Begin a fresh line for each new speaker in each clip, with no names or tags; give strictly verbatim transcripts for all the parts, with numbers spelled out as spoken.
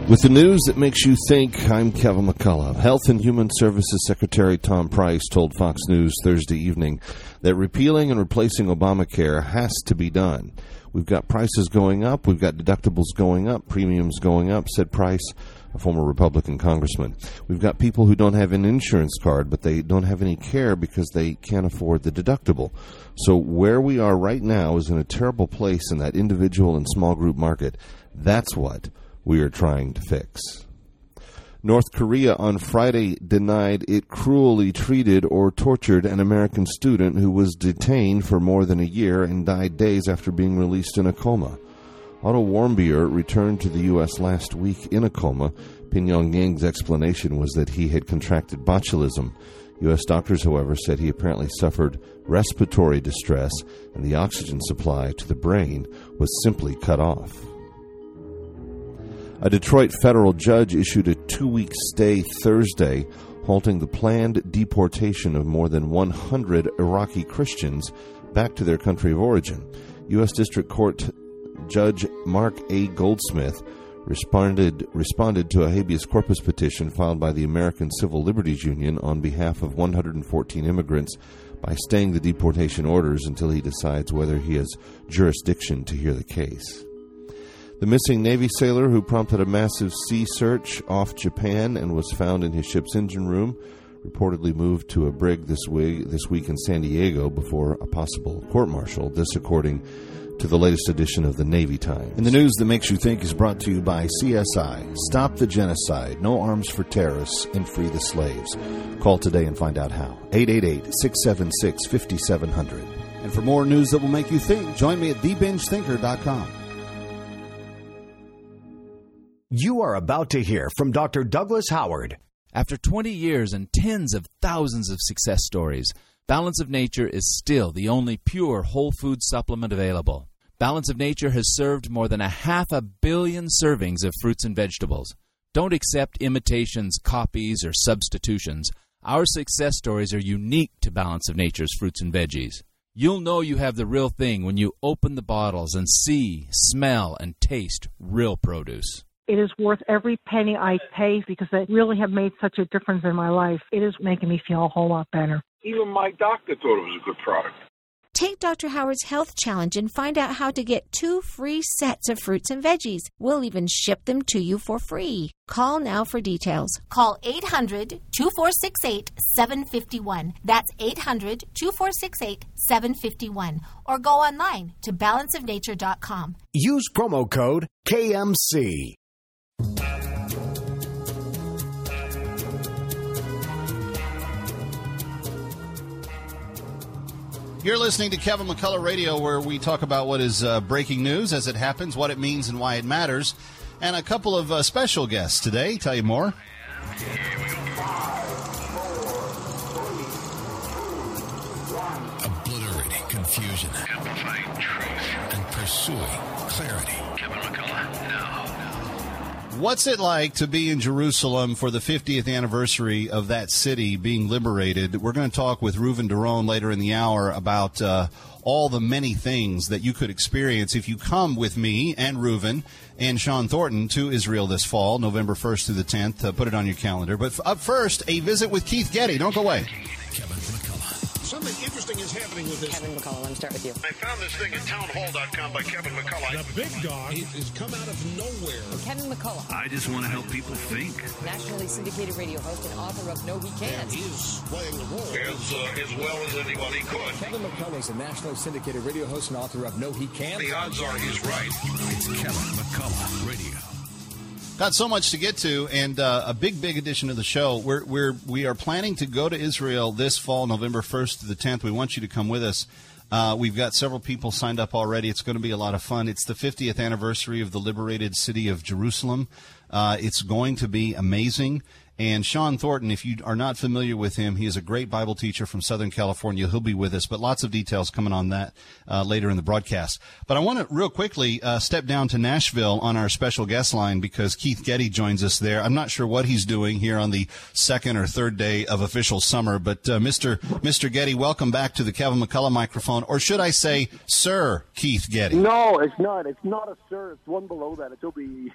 With the news that makes you think, I'm Kevin McCullough. Health and Human Services Secretary Tom Price told Fox News Thursday evening that repealing and replacing Obamacare has to be done. We've got prices going up, we've got deductibles going up, premiums going up, said Price, a former Republican congressman. We've got people who don't have an insurance card, but they don't have any care because they can't afford the deductible. So where we are right now is in a terrible place in that individual and small group market. That's what we are trying to fix. North Korea on Friday denied it cruelly treated or tortured an American student who was detained for more than a year and died days after being released in a coma. Otto Warmbier returned to the U S last week in a coma. Pyongyang's explanation was that he had contracted botulism. U S doctors, however, said he apparently suffered respiratory distress and the oxygen supply to the brain was simply cut off. A Detroit federal judge issued a two-week stay Thursday, halting the planned deportation of more than one hundred Iraqi Christians back to their country of origin. U S District Court Judge Mark A. Goldsmith responded responded to a habeas corpus petition filed by the American Civil Liberties Union on behalf of one hundred fourteen immigrants by staying the deportation orders until he decides whether he has jurisdiction to hear the case. The missing Navy sailor who prompted a massive sea search off Japan and was found in his ship's engine room reportedly moved to a brig this week, this week in San Diego before a possible court-martial, this according to the latest edition of the Navy Times.
And the news that makes you think is brought to you by C S I. Stop the genocide, no arms for terrorists, and free the slaves. Call today and find out how. eight eight eight, six seven six, five seven zero zero. And for more news that will make you think, join me at the binge thinker dot com.
You are about to hear from Doctor Douglas Howard.
After twenty years and tens of thousands of success stories, Balance of Nature is still the only pure whole food supplement available. Balance of Nature has served more than a half a billion servings of fruits and vegetables. Don't accept imitations, copies, or substitutions. Our success stories are unique to Balance of Nature's fruits and veggies. You'll know you have the real thing when you open the bottles and see, smell, and taste real produce.
It is worth every penny I pay because they really have made such a difference in my life. It is making me feel a whole lot better.
Even my doctor thought it was a good product.
Take Doctor Howard's Health Challenge and find out how to get two free sets of fruits and veggies. We'll even ship them to you for free. Call now for details.
Call eight hundred, two four six eight, seven five one. That's eight hundred, two four six eight, seven five one. Or go online to balance of nature dot com.
Use promo code K M C.
You're listening to Kevin McCullough Radio, where we talk about what is uh, breaking news as it happens, what it means, and why it matters. And a couple of uh, special guests today. Tell you more.
Obliterating confusion. Amplifying truth. And pursuing clarity. Kevin McCullough, now.
What's it like to be in Jerusalem for the fiftieth anniversary of that city being liberated? We're going to talk with Reuven Doron later in the hour about uh, all the many things that you could experience if you come with me and Reuven and Sean Thornton to Israel this fall, November first through the tenth. Uh, put it on your calendar. But up first, a visit with Keith Getty. Don't go away.
Kevin McCullough.
Something interesting is happening with this.
Kevin McCullough, let me start with you.
I found this thing at town hall dot com by Kevin McCullough. The big dog has come out of nowhere.
Kevin McCullough.
I just want to help people think.
Nationally syndicated radio host and author of No He Can't.
He's playing the role as, uh, as well as anybody could.
Kevin McCullough is a nationally syndicated radio host and author of No He Can't.
The odds are he's right.
It's Kevin McCullough Radio.
Got so much to get to, and uh, a big, big edition of the show. We're, we're, we are planning to go to Israel this fall, November first to the tenth. We want you to come with us. Uh, we've got several people signed up already. It's going to be a lot of fun. It's the fiftieth anniversary of the liberated city of Jerusalem. Uh, it's going to be amazing. And Sean Thornton, if you are not familiar with him, he is a great Bible teacher from Southern California. He'll be with us, but lots of details coming on that uh, later in the broadcast. But I want to real quickly uh, step down to Nashville on our special guest line because Keith Getty joins us there. I'm not sure what he's doing here on the second or third day of official summer, but uh, Mister Mister Getty, welcome back to the Kevin McCullough microphone, or should I say, Sir Keith Getty?
No, it's not. It's not a sir. It's one below that. It's O B E.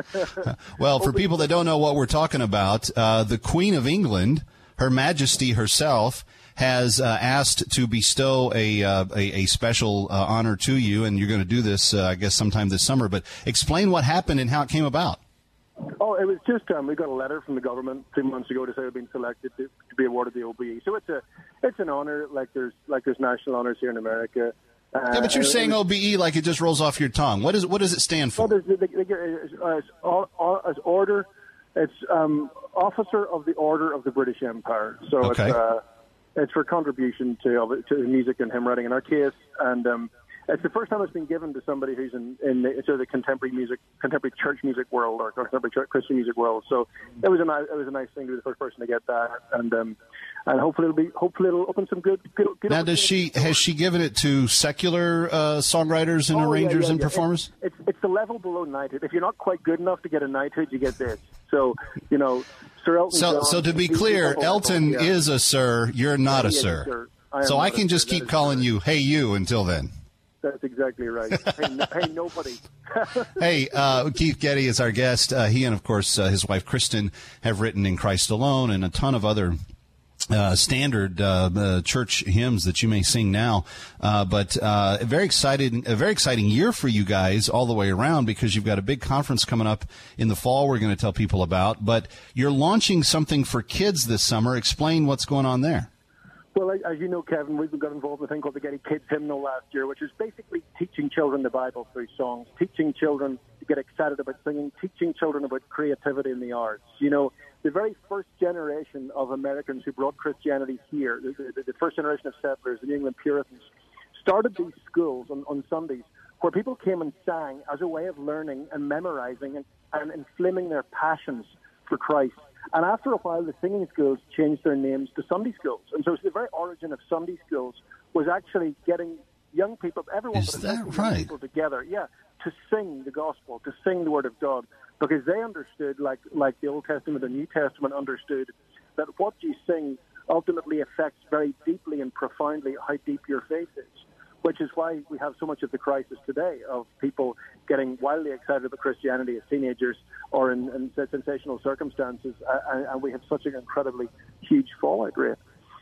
Well, for people that don't know what we're talking about, uh, the Queen of England, Her Majesty herself, has uh, asked to bestow a, uh, a a special uh, honor to you, and you're going to do this, uh, I guess, sometime this summer. But explain what happened and how it came about.
Oh, it was just um, we got a letter from the government two months ago to say we've been selected to, to be awarded the O B E. So it's a it's an honor, like there's like there's national honors here in America. Uh,
yeah, but you're saying O B E like it just rolls off your tongue. What is what does it stand for?
Well, there's, there's, as, as order, it's um, Officer of the Order of the British Empire. So
okay.
it's uh, it's for contribution to to music and hymn writing in our case, and um, it's the first time it's been given to somebody who's in in the, sort of the contemporary music, contemporary church music world or contemporary Christian music world. So it was a nice it was a nice thing to be the first person to get that, and. Um, And hopefully it'll be hopefully it'll open some good. good, good
now, does she has she given it to secular uh, songwriters and
oh,
arrangers
yeah, yeah,
and
yeah.
performers?
It's, it's it's the level below knighthood. If you're not quite good enough to get a knighthood, you get this. So you know, Sir Elton.
So
John,
so to be clear, Elton
yeah.
is a sir. You're not
yeah,
a
he
sir.
is a sir. I
So I can just
sir.
keep calling you Hey You until then.
That's exactly right. hey, no, hey, nobody.
Hey, uh, Keith Getty is our guest. Uh, he and of course uh, his wife Kristen have written In Christ Alone and a ton of other. Uh, standard uh, uh, church hymns that you may sing now, uh, but uh, a very excited, a very exciting year for you guys all the way around because you've got a big conference coming up in the fall. We're going to tell people about, but you're launching something for kids this summer. Explain what's going on there.
Well, as you know, Kevin, we've got involved in a thing called the Getty Kids Hymnal last year, which is basically teaching children the Bible through songs, teaching children to get excited about singing, teaching children about creativity in the arts. You know, the very first generation of Americans who brought Christianity here, the, the, the first generation of settlers, the New England Puritans, started these schools on, on Sundays where people came and sang as a way of learning and memorizing and, and inflaming their passions for Christ. And after a while, the singing schools changed their names to Sunday schools. And so the very origin of Sunday schools was actually getting young people, everyone,
Is that right?
people together, yeah, to sing the gospel, to sing the word of God, because they understood, like like the Old Testament and New Testament understood, that what you sing ultimately affects very deeply and profoundly how deep your faith is, which is why we have so much of the crisis today of people getting wildly excited about Christianity as teenagers or in, in sensational circumstances, uh, and we have such an incredibly huge fallout rate.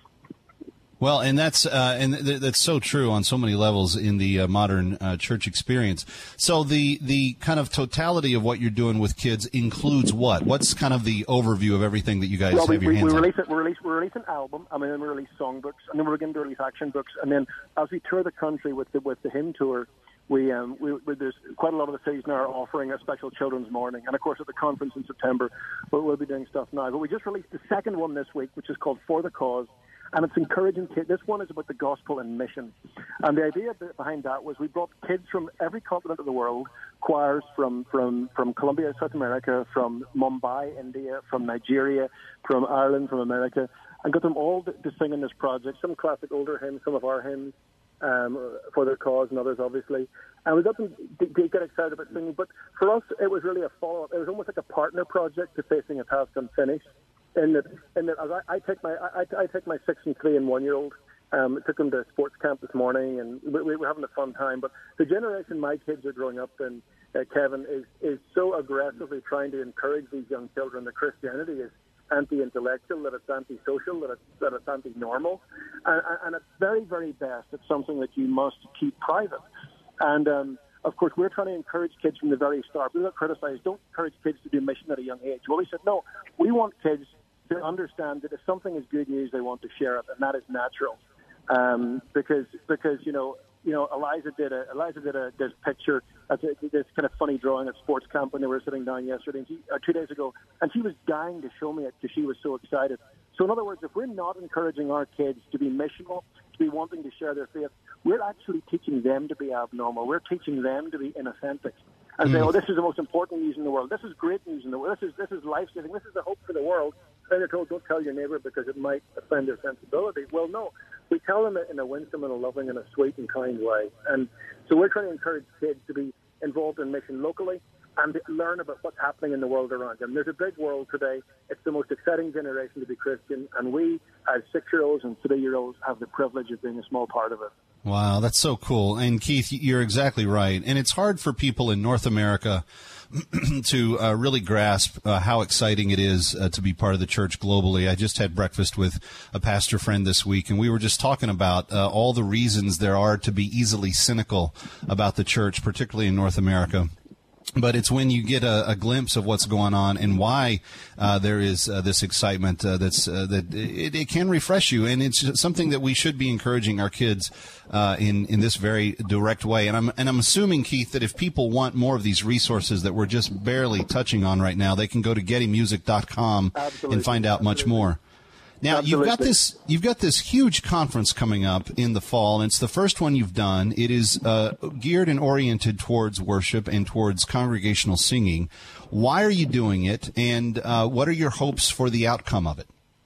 Well, and that's uh, and th- that's so true on so many levels in the uh, modern uh, church experience. So the the kind of totality of what you're doing with kids includes what? What's kind of the overview of everything that you guys
well,
have
we,
your
we,
hands
we
on?
release it, we release we release an album, and then we release songbooks, and then we're beginning to release action books, and then as we tour the country with the with the hymn tour. We, um, we, we, there's quite a lot of the cities now are offering a special children's morning. And, of course, at the conference in September, we'll, we'll be doing stuff now. But we just released the second one this week, which is called For the Cause. And it's encouraging kids. This one is about the gospel and mission. And the idea behind that was we brought kids from every continent of the world, choirs from, from, from Colombia, South America, from Mumbai, India, from Nigeria, from Ireland, from America, and got them all to, to sing in this project. Some classic older hymns, some of our hymns. Um, for their cause and others, obviously. And we got them to, to get excited about singing. But for us, it was really a follow-up. It was almost like a partner project to Facing a Task Unfinished. In that, in that as I, I take my I, I take my six and three and one year old. Um, I took them to sports camp this morning, and we, we were having a fun time. But the generation my kids are growing up in, uh, Kevin, is is so aggressively trying to encourage these young children that Christianity is anti-intellectual, that it's anti-social, that it's, that it's anti-normal. And, and at very, very best, it's something that you must keep private. And, um, of course, we're trying to encourage kids from the very start. We're not criticized. Don't encourage kids to do mission at a young age. Well, we said, no, we want kids to understand that if something is good news, they want to share it, and that is natural. Um, because, because you know, you know, Eliza did a Eliza did a this picture, uh, this kind of funny drawing at sports camp when they were sitting down yesterday, and she, or two days ago, and she was dying to show me it because she was so excited. So, in other words, if we're not encouraging our kids to be missional, to be wanting to share their faith, we're actually teaching them to be abnormal. We're teaching them to be inauthentic, and mm. say, "Oh, this is the most important news in the world. This is great news in the world. This is this is life saving. This is the hope for the world." Then they're told, don't tell your neighbor because it might offend their sensibility. Well, no. We tell them it in a winsome and a loving and a sweet and kind way. And so we're trying to encourage kids to be involved in mission locally and learn about what's happening in the world around them. There's a big world today. It's the most exciting generation to be Christian, and we, as six-year-olds and three-year-olds, have the privilege of being a small part of it.
Wow, that's so cool. And Keith, you're exactly right. And it's hard for people in North America to uh, really grasp uh, how exciting it is uh, to be part of the church globally. I just had breakfast with a pastor friend this week, and we were just talking about uh, all the reasons there are to be easily cynical about the church, particularly in North America. But it's when you get a, a glimpse of what's going on and why uh, there is uh, this excitement uh, that's uh, that it, it can refresh you, and it's something that we should be encouraging our kids uh, in in this very direct way. And I'm and I'm assuming, Keith, that if people want more of these resources that we're just barely touching on right now, they can go to getty music dot com
Absolutely.
and find out much more. Now,
Absolutely.
you've got this you've got this huge conference coming up in the fall, and it's the first one you've done. It is uh, geared and oriented towards worship and towards congregational singing. Why are you doing it, and uh, what are your hopes for the outcome of it?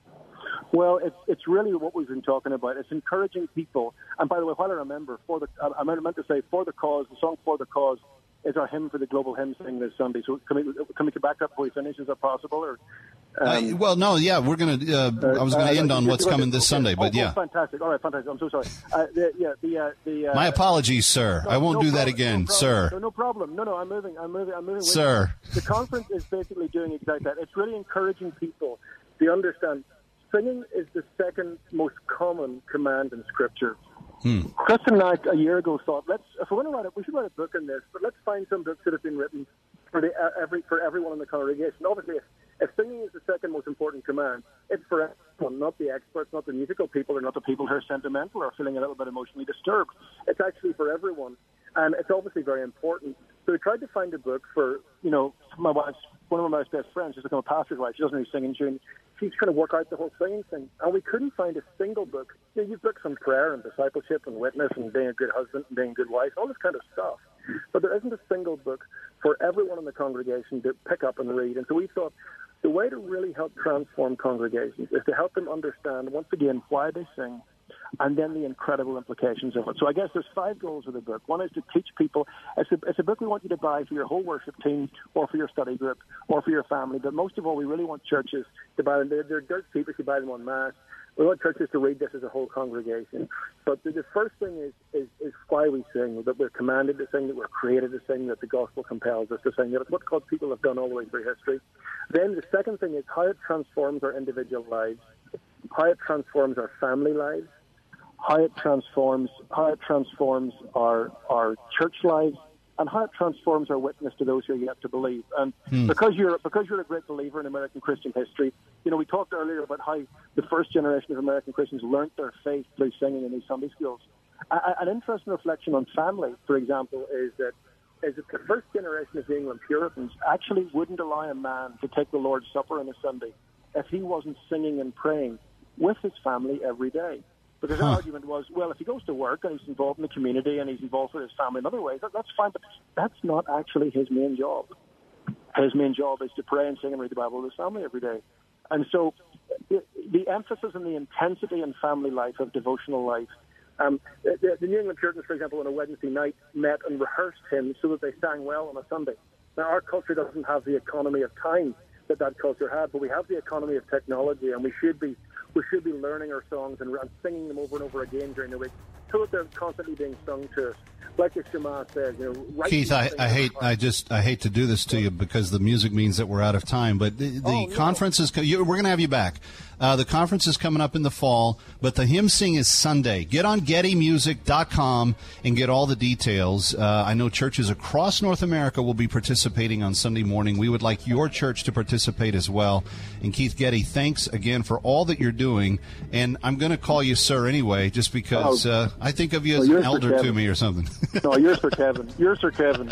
Well, it's it's really what we've been talking about. It's encouraging people. And by the way, while I remember, for the I meant to say for the cause, the song For the Cause is our hymn for the Global Hymn Sing this Sunday. So can we can we get back up before we finish? Is that possible? Or
um, uh, well, no, yeah, we're going to. Uh, I was going to uh, end on what's coming this
okay.
Sunday, but
oh,
yeah.
Oh, fantastic! All right, fantastic. I'm so sorry. Uh, the, yeah, the uh, the. Uh,
My apologies, sir.
no,
I won't
no
do
problem,
that again,
no
sir.
No, no problem. No, no, I'm moving. I'm moving. I'm moving. With
Sir.
you. The conference is basically doing exactly that. It's really encouraging people to understand singing is the second most common command in Scripture.
Hmm.
Kristen and I, a year ago, thought, let's if we're going to write it, we should write a book on this, but let's find some books that have been written for the uh, every for everyone in the congregation. Obviously, if, if singing is the second most important command, it's for everyone, not the experts, not the musical people, or not the people who are sentimental or feeling a little bit emotionally disturbed. It's actually for everyone, and it's obviously very important. So we tried to find a book for, you know, my wife's, one of my wife's best friends, she's become a pastor's wife. She doesn't really sing in tune. She's trying to work out the whole singing thing. And we couldn't find a single book. You know, you've books on prayer and discipleship and witness and being a good husband and being a good wife, all this kind of stuff. But there isn't a single book for everyone in the congregation to pick up and read. And so we thought the way to really help transform congregations is to help them understand, once again, why they sing, and then the incredible implications of it. So I guess there's five goals of the book. One is to teach people. It's a, it's a book we want you to buy for your whole worship team or for your study group or for your family. But most of all, we really want churches to buy them. They're, they're dirt cheap if you buy them en masse. We want churches to read this as a whole congregation. But the, the first thing is, is, is why we sing, that we're commanded to sing, that we're created to sing, that the gospel compels us to sing, that it's what God's people have done all the way through history. Then the second thing is how it transforms our individual lives, how it transforms our family lives, how it transforms how it transforms our our church lives, and how it transforms our witness to those who are yet to believe. And hmm. because you're because you're a great believer in American Christian history, you know, we talked earlier about how the first generation of American Christians learnt their faith through singing in these Sunday schools. A, an interesting reflection on family, for example, is that is that the first generation of New England Puritans actually wouldn't allow a man to take the Lord's Supper on a Sunday if he wasn't singing and praying with his family every day. Because huh. the argument was, well, if he goes to work and he's involved in the community and he's involved with his family in other ways, that, that's fine, but that's not actually his main job. His main job is to pray and sing and read the Bible with his family every day. And so the, the emphasis and the intensity in family life of devotional life, um, the, the New England Puritans, for example, on a Wednesday night met and rehearsed hymns so that they sang well on a Sunday. Now, our culture doesn't have the economy of time that that culture had, but we have the economy of technology, and we should be we should be learning our songs and, and singing them over and over again during the week so that they're constantly being sung to us. Like the Shema says, you know.
Keith, I, I hate, I just, I hate to do this to you because the music means that we're out of time. But the, the oh, no. conference is, we're going to have you back. Uh, the conference is coming up in the fall, but the hymn sing is Sunday. Get on getty music dot com and get all the details. Uh, I know churches across North America will be participating on Sunday morning. We would like your church to participate as well. And Keith Getty, thanks again for all that you're doing. And I'm going to call you sir anyway, just because uh, I think of you as well, an elder to me or something.
No, you're Sir Kevin. You're Sir Kevin.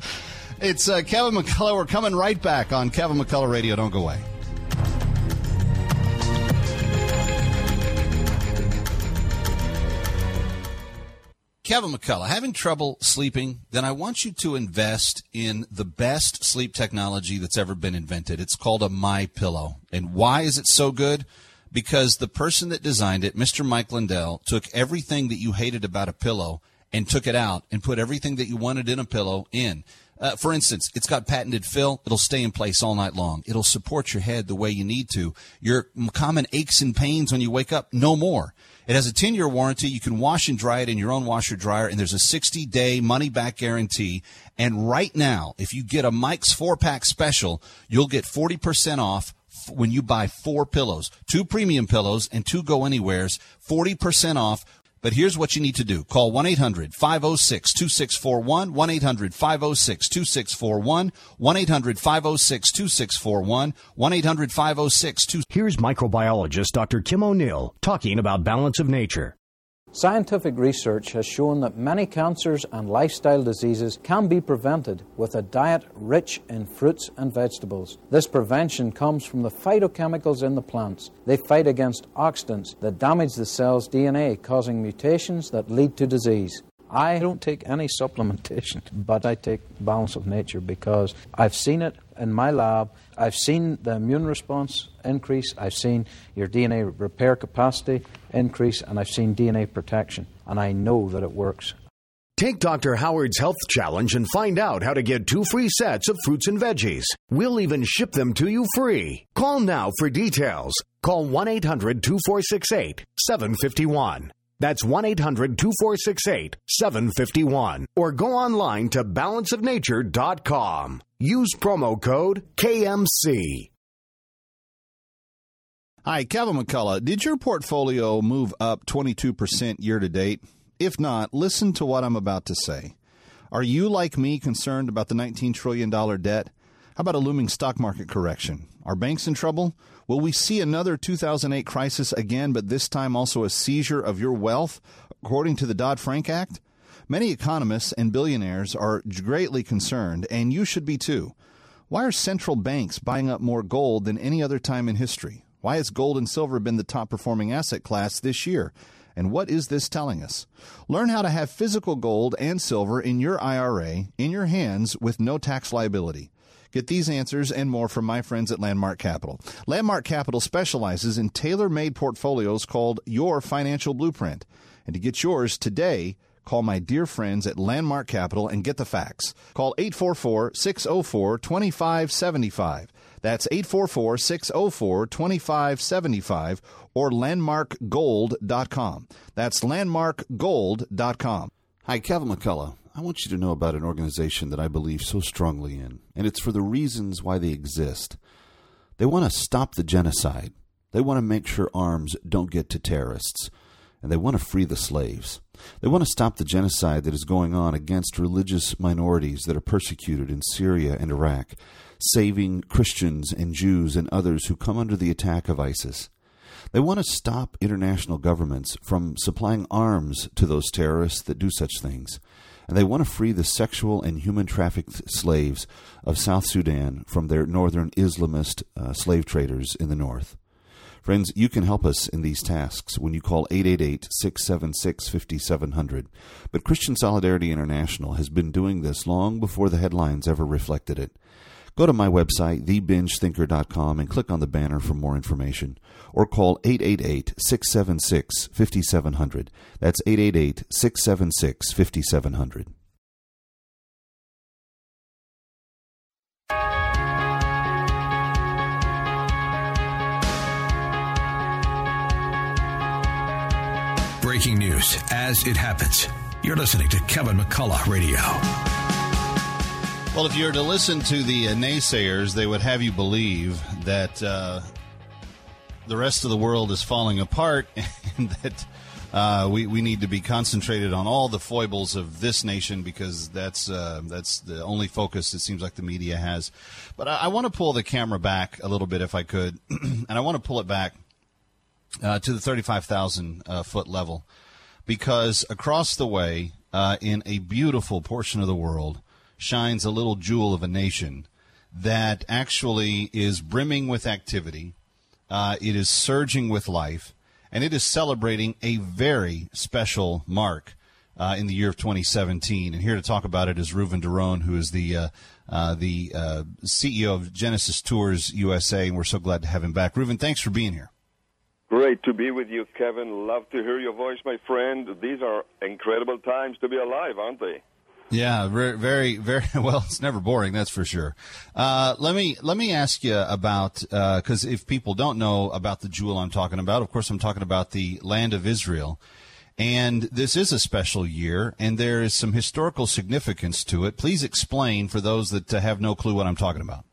It's uh, Kevin McCullough. We're coming right back on Kevin McCullough Radio. Don't go away. Kevin McCullough, having trouble sleeping? Then I want you to invest in the best sleep technology that's ever been invented. It's called a MyPillow. And why is it so good? Because the person that designed it, Mister Mike Lindell, took everything that you hated about a pillow and took it out and put everything that you wanted in a pillow in. Uh, for instance, it's got patented fill. It'll stay in place all night long. It'll support your head the way you need to. Your common aches and pains when you wake up, no more. It has a ten-year warranty. You can wash and dry it in your own washer dryer, and there's a sixty-day money-back guarantee. And right now, if you get a Mike's four-pack special, you'll get forty percent off when you buy four pillows, two premium pillows and two go-anywheres, forty percent off. But here's what you need to do. Call one eight hundred five oh six two six four one, one eight hundred five oh six two six four one, one eight hundred five oh six two six four one, one eight hundred five oh six two six four one.
Here's microbiologist Doctor Kim O'Neill talking about balance of nature.
Scientific research has shown that many cancers and lifestyle diseases can be prevented with a diet rich in fruits and vegetables. This prevention comes from the phytochemicals in the plants. They fight against oxidants that damage the cell's D N A, causing mutations that lead to disease. I don't take any supplementation, but I take Balance of Nature because I've seen it in my lab. I've seen the immune response increase. I've seen your D N A repair capacity increase, and I've seen D N A protection, and I know that it works.
Take Doctor Howard's Health Challenge and find out how to get two free sets of fruits and veggies. We'll even ship them to you free. Call now for details. Call one eight hundred two four six eight seven five one. That's one eight hundred two four six eight seven five one. Or go online to balance of nature dot com. Use promo code K M C.
Hi, Kevin McCullough. Did your portfolio move up twenty-two percent year to date? If not, listen to what I'm about to say. Are you, like me, concerned about the nineteen trillion dollars debt? How about a looming stock market correction? Are banks in trouble? Will we see another two thousand eight crisis again, but this time also a seizure of your wealth, according to the Dodd-Frank Act? Many economists and billionaires are greatly concerned, and you should be too. Why are central banks buying up more gold than any other time in history? Why has gold and silver been the top-performing asset class this year? And what is this telling us? Learn how to have physical gold and silver in your I R A, in your hands, with no tax liability. Get these answers and more from my friends at Landmark Capital. Landmark Capital specializes in tailor-made portfolios called Your Financial Blueprint. And to get yours today, call my dear friends at Landmark Capital and get the facts. Call eight four four, six oh four, two five seven five. That's eight four four, six oh four, two five seven five or landmark gold dot com. That's landmark gold dot com.
Hi, Kevin McCullough. I want you to know about an organization that I believe so strongly in, and it's for the reasons why they exist. They want to stop the genocide. They want to make sure arms don't get to terrorists, and they want to free the slaves. They want to stop the genocide that is going on against religious minorities that are persecuted in Syria and Iraq, saving Christians and Jews and others who come under the attack of ISIS. They want to stop international governments from supplying arms to those terrorists that do such things. And they want to free the sexual and human trafficked slaves of South Sudan from their northern Islamist uh, slave traders in the north. Friends, you can help us in these tasks when you call eight eight eight, six seven six, five seven zero zero. But Christian Solidarity International has been doing this long before the headlines ever reflected it. Go to my website, the binge thinker dot com, and click on the banner for more information. Or call eight eight eight, six seven six, five seven zero zero. That's eight eight eight, six seven six, five seven zero zero.
Breaking news as it happens. You're listening to Kevin McCullough Radio.
Well, if you were to listen to the uh, naysayers, they would have you believe that uh, the rest of the world is falling apart and that uh, we, we need to be concentrated on all the foibles of this nation because that's uh, that's the only focus it seems like the media has. But I, I want to pull the camera back a little bit if I could, and I want to pull it back uh, to the thirty-five thousand uh, foot level because across the way uh, in a beautiful portion of the world shines a little jewel of a nation that actually is brimming with activity. Uh, it is surging with life, and it is celebrating a very special mark uh, in the year of twenty seventeen. And here to talk about it is Reuven Derone, who is the uh, uh, the uh, C E O of Genesis Tours U S A, and we're so glad to have him back. Reuven, thanks for being here.
Great to be with you, Kevin. Love to hear your voice, my friend. These are incredible times to be alive, aren't they?
Yeah, very, very, very well. It's never boring, that's for sure. Uh, let me let me ask you about because uh, if people don't know about the jewel I'm talking about, of course, I'm talking about the land of Israel, and this is a special year, and there is some historical significance to it. Please explain for those that uh, have no clue what I'm talking about.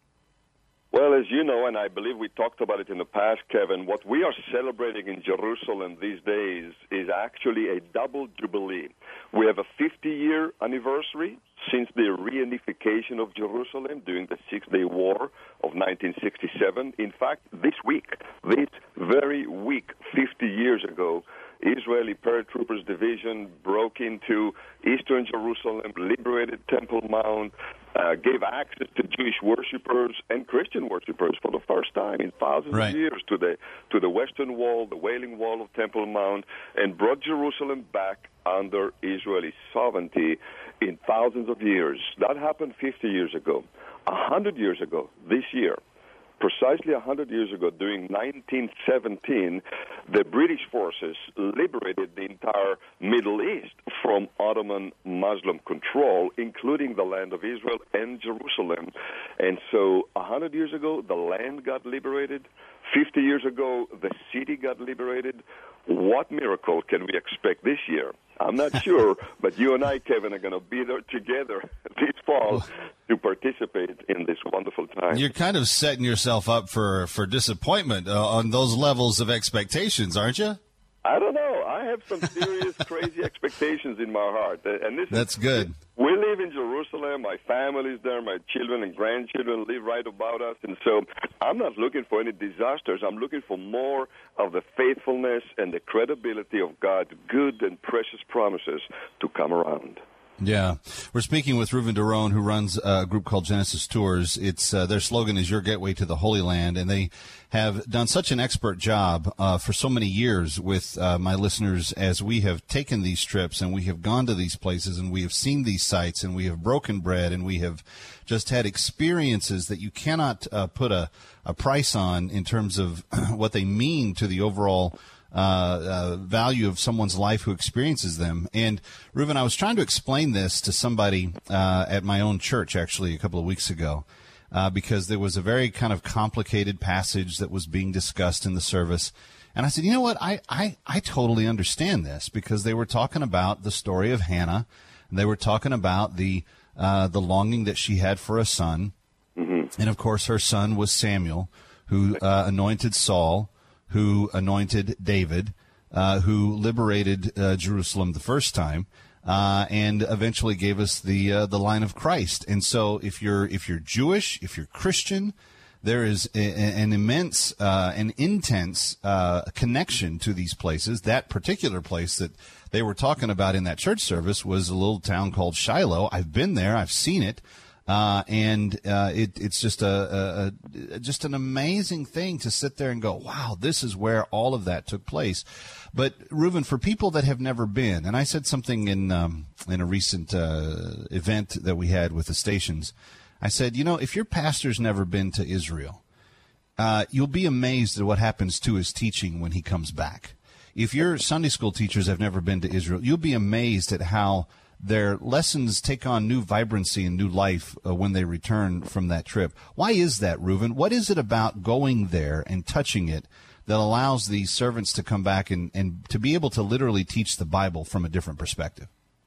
Well, as you know, and I believe we talked about it in the past, Kevin, what we are celebrating in Jerusalem these days is actually a double jubilee. We have a fifty-year anniversary since the reunification of Jerusalem during the Six-Day War of nineteen sixty-seven. In fact, this week, this very week, fifty years ago, Israeli paratroopers division broke into eastern Jerusalem, liberated Temple Mount, uh, gave access to Jewish worshipers and Christian worshipers for the first time in thousands
right.
of years to the to the Western Wall, the Wailing Wall of Temple Mount, and brought Jerusalem back under Israeli sovereignty in thousands of years. That happened fifty years ago. A hundred years ago, this year, precisely one hundred years ago, during nineteen seventeen, the British forces liberated the entire Middle East from Ottoman Muslim control, including the land of Israel and Jerusalem. And so one hundred years ago, the land got liberated. fifty years ago, the city got liberated. What miracle can we expect this year? I'm not sure, but you and I, Kevin, are going to be there together this fall to participate in this wonderful time.
You're kind of setting yourself up for, for disappointment uh, on those levels of expectations, aren't you?
I don't know. I have some serious, crazy expectations in my heart. And this
That's
is,
good.
We live in Jerusalem. My family's there. My children and grandchildren live right about us. And so I'm not looking for any disasters. I'm looking for more of the faithfulness and the credibility of God's good and precious promises to come around.
Yeah. We're speaking with Reuven Derone, who runs a group called Genesis Tours. It's uh, their slogan is Your Gateway to the Holy Land, and they have done such an expert job uh, for so many years with uh, my listeners as we have taken these trips and we have gone to these places and we have seen these sites and we have broken bread and we have just had experiences that you cannot uh, put a, a price on in terms of what they mean to the overall Uh, uh, value of someone's life who experiences them. And, Reuven, I was trying to explain this to somebody uh, at my own church, actually, a couple of weeks ago, uh, because there was a very kind of complicated passage that was being discussed in the service. And I said, you know what, I, I, I totally understand this, because they were talking about the story of Hannah, and they were talking about the, uh, the longing that she had for a son. Mm-hmm. And, of course, her son was Samuel, who uh, anointed Saul, who anointed David, uh, who liberated uh, Jerusalem the first time, uh, and eventually gave us the uh, the line of Christ. And so, if you're if you're Jewish, if you're Christian, there is a, an immense, uh, an intense uh, connection to these places. That particular place that they were talking about in that church service was a little town called Shiloh. I've been there. I've seen it. Uh, and uh, it, it's just a, a, a just an amazing thing to sit there and go, wow, this is where all of that took place. But Reuven, for people that have never been, and I said something in um, in a recent uh, event that we had with the stations, I said, you know, if your pastor's never been to Israel, uh, you'll be amazed at what happens to his teaching when he comes back. If your Sunday school teachers have never been to Israel, you'll be amazed at how their lessons take on new vibrancy and new life uh, when they return from that trip. Why is that, Reuven? What is it about going there and touching it that allows these servants to come back and, and to be able to literally teach the Bible from a different perspective?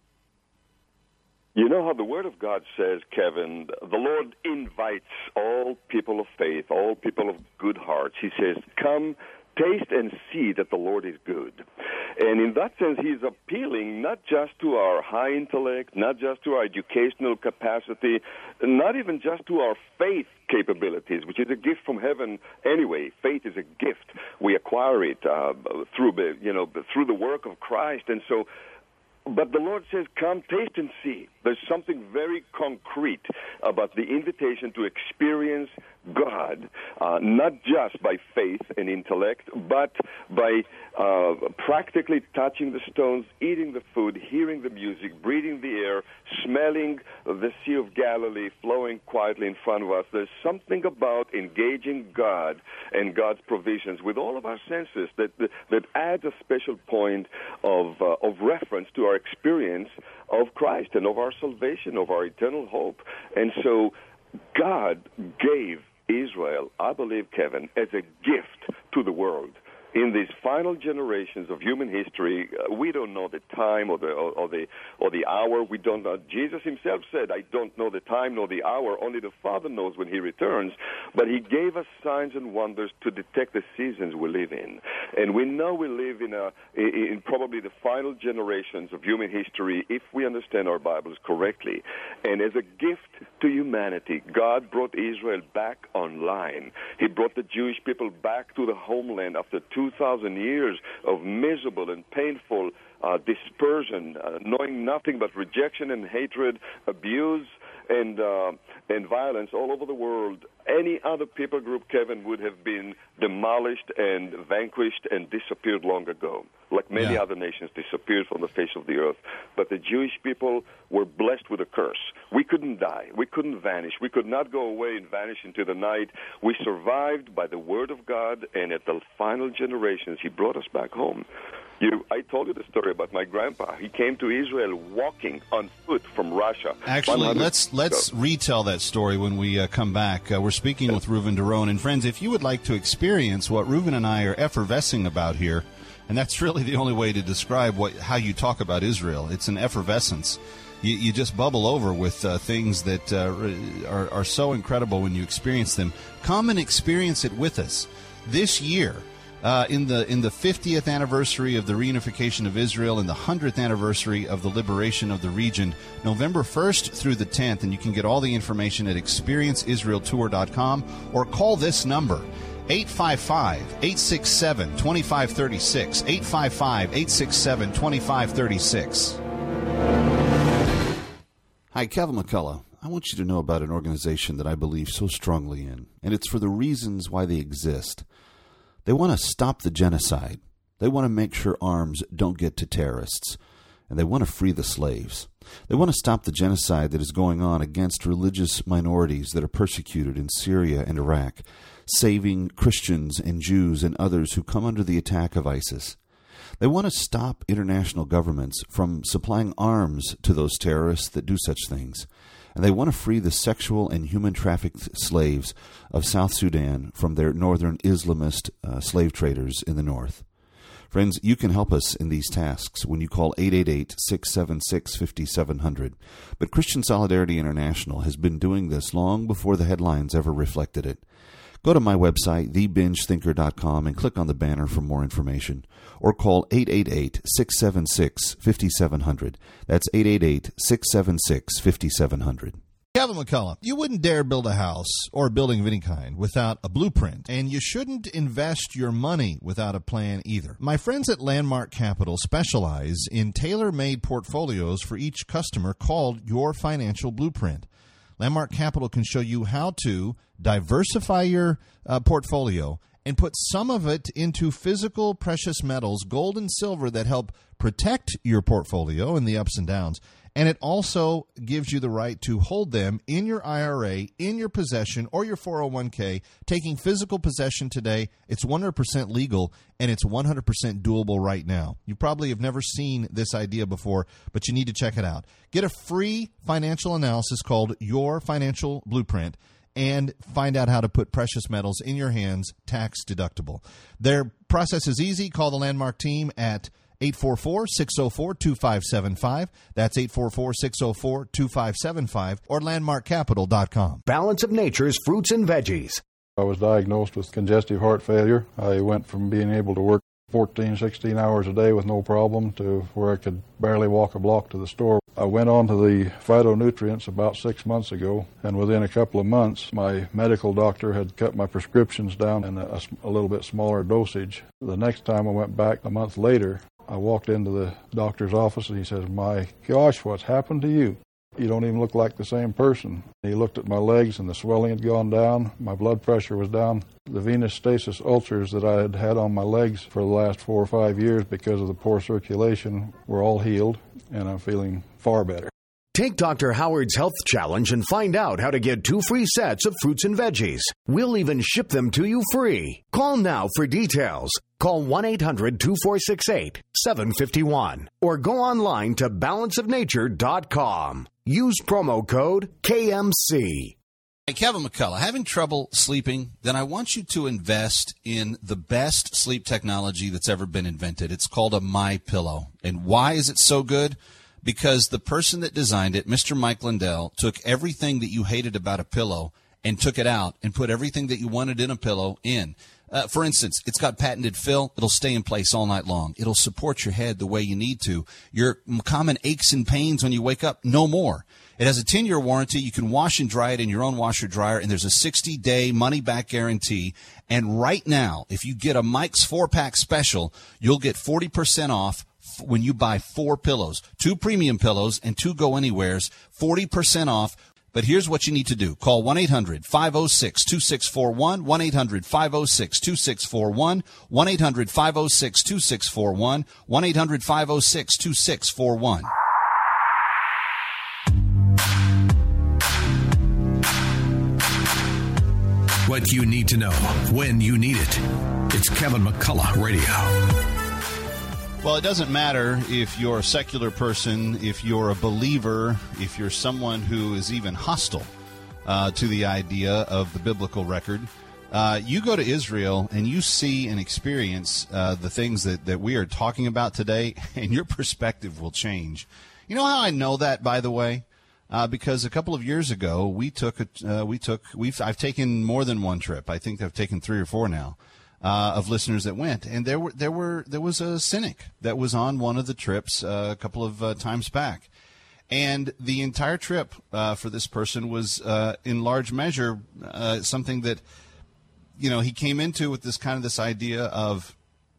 You know how the Word of God says, Kevin, the Lord invites all people of faith, all people of good hearts. He says, come, taste and see that the Lord is good. And in that sense, he's appealing not just to our high intellect, not just to our educational capacity, not even just to our faith capabilities, which is a gift from heaven anyway. Faith is a gift. We acquire it uh, through, you know, through the work of Christ. And so, but the Lord says, come, taste and see There's something very concrete about the invitation to experience God, uh, not just by faith and intellect, but by uh, practically touching the stones, eating the food, hearing the music, breathing the air, smelling the Sea of Galilee flowing quietly in front of us. There's something about engaging God and God's provisions with all of our senses that that adds a special point of uh, of reference to our experience of Christ and of our salvation, of our eternal hope. And so God gave Israel, I believe, Kevin, as a gift to the world. In these final generations of human history, uh, we don't know the time or the or, or the or the hour. We don't know. Jesus himself said, "I don't know the time nor the hour. Only the Father knows when He returns." But He gave us signs and wonders to detect the seasons we live in, and we know we live in a in probably the final generations of human history if we understand our Bibles correctly. And as a gift to humanity, God brought Israel back online. He brought the Jewish people back to the homeland after two thousand years of miserable and painful uh, dispersion, uh, knowing nothing but rejection and hatred, abuse and uh, and violence all over the world. Any other people group, Kevin, would have been demolished and vanquished and disappeared long ago, like many
Yeah.
other nations disappeared from the face of the earth. But the Jewish people were blessed with a curse. We couldn't die. We couldn't vanish. We could not go away and vanish into the night. We survived by the word of God, and at the final generations, He brought us back home. You, I told you the story about my grandpa. He came to Israel walking on foot from Russia.
Actually,
one hundred
let's let's
ago.
retell that story when we uh, come back. Uh, we're speaking with Reuven Daron. And friends, if you would like to experience what Reuven and I are effervescing about here, and that's really the only way to describe what how you talk about Israel, it's an effervescence. You, you just bubble over with uh, things that uh, are, are so incredible when you experience them. Come and experience it with us this year. Uh, in the in the fiftieth anniversary of the reunification of Israel and the one hundredth anniversary of the liberation of the region, November first through the tenth, and you can get all the information at experience israel tour dot com or call this number, eight five five, eight six seven, two five three six, eight five five, eight six seven, two five three six.
Hi, Kevin McCullough. I want you to know about an organization that I believe so strongly in, and it's for the reasons why they exist. They want to stop the genocide. They want to make sure arms don't get to terrorists. And they want to free the slaves. They want to stop the genocide that is going on against religious minorities that are persecuted in Syria and Iraq, saving Christians and Jews and others who come under the attack of ISIS. They want to stop international governments from supplying arms to those terrorists that do such things. And they want to free the sexual and human trafficked slaves of South Sudan from their northern Islamist uh, slave traders in the north. Friends, you can help us in these tasks when you call eight eight eight, six seven six, five seven zero zero. But Christian Solidarity International has been doing this long before the headlines ever reflected it. Go to my website, the binge thinker dot com, and click on the banner for more information. Or call eight eight eight, six seven six, five seven zero zero. That's eight eight eight, six seven six, five seven zero zero.
Kevin McCullough, you wouldn't dare build a house or a building of any kind without a blueprint, and you shouldn't invest your money without a plan either. My friends at Landmark Capital specialize in tailor-made portfolios for each customer called Your Financial Blueprint. Landmark Capital can show you how to diversify your uh, portfolio and put some of it into physical precious metals, gold and silver, that help protect your portfolio in the ups and downs. And it also gives you the right to hold them in your I R A, in your possession, or your four oh one k. Taking physical possession today, it's one hundred percent legal, and it's one hundred percent doable right now. You probably have never seen this idea before, but you need to check it out. Get a free financial analysis called Your Financial Blueprint, and find out how to put precious metals in your hands tax deductible. Their process is easy. Call the Landmark team at eight four four, six oh four, two five seven five. That's eight four four, six oh four, two five seven five, or landmark capital dot com.
Balance of Nature's fruits and veggies.
I was diagnosed with congestive heart failure. I went from being able to work fourteen, sixteen hours a day with no problem to where I could barely walk a block to the store. I went on to the phytonutrients about six months ago, and within a couple of months, my medical doctor had cut my prescriptions down in a, a little bit smaller dosage. The next time I went back a month later, I walked into the doctor's office and he says, "My gosh, what's happened to you?" You don't even look like the same person. He looked at my legs, and the swelling had gone down. My blood pressure was down. The venous stasis ulcers that I had had on my legs for the last four or five years because of the poor circulation were all healed, and I'm feeling far better.
Take Doctor Howard's Health Challenge and find out how to get two free sets of fruits and veggies. We'll even ship them to you free. Call now for details. Call one eight hundred two four six eight seven five one or go online to balance of nature dot com. Use promo code K M C.
Hey, Kevin McCullough, having trouble sleeping? Then I want you to invest in the best sleep technology that's ever been invented. It's called a MyPillow. And why is it so good? Because the person that designed it, Mister Mike Lindell, took everything that you hated about a pillow and took it out and put everything that you wanted in a pillow in. Uh, for instance, it's got patented fill. It'll stay in place all night long. It'll support your head the way you need to. Your common aches and pains when you wake up, no more. It has a ten-year warranty. You can wash and dry it in your own washer dryer, and there's a sixty-day money-back guarantee. And right now, if you get a Mike's four-pack special, you'll get forty percent off when you buy four pillows, two premium pillows and two go-anywheres, forty percent off. But here's what you need to do. Call one eight hundred five oh six two six four one, one eight hundred five oh six two six four one, one eight hundred five oh six two six four one, one eight hundred five oh six two six four one.
What you need to know when you need it. It's Kevin McCullough Radio.
Well, it doesn't matter if you're a secular person, if you're a believer, if you're someone who is even hostile uh, to the idea of the biblical record. Uh, you go to Israel and you see and experience uh, the things that, that we are talking about today, and your perspective will change. You know how I know that, by the way? Uh, because a couple of years ago, we took a, uh, we took we've I've taken more than one trip. I think I've taken three or four now. Uh, of listeners that went, and there were there were there was a cynic that was on one of the trips uh, a couple of uh, times back, and the entire trip uh, for this person was uh, in large measure uh, something that, you know, he came into with this kind of this idea of,